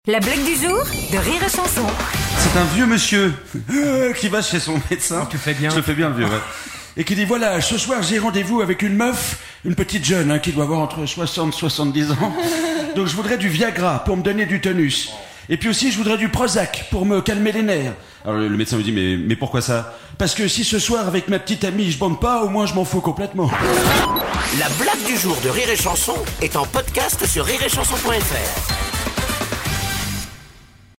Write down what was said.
La blague du jour de Rire et Chanson. C'est un vieux monsieur qui va chez son médecin. Oh, tu fais bien. Je le fais bien, le vieux, ouais. Et qui dit, voilà, ce soir j'ai rendez-vous avec une meuf, une petite jeune, qui doit avoir entre 60 et 70 ans. Donc je voudrais du Viagra pour me donner du tonus. Et puis aussi je voudrais du Prozac pour me calmer les nerfs. Alors le médecin me dit, mais pourquoi ça? Parce que si ce soir avec ma petite amie je bande pas, au moins je m'en fous complètement. La blague du jour de Rire et Chanson est en podcast sur rireetchanson.fr.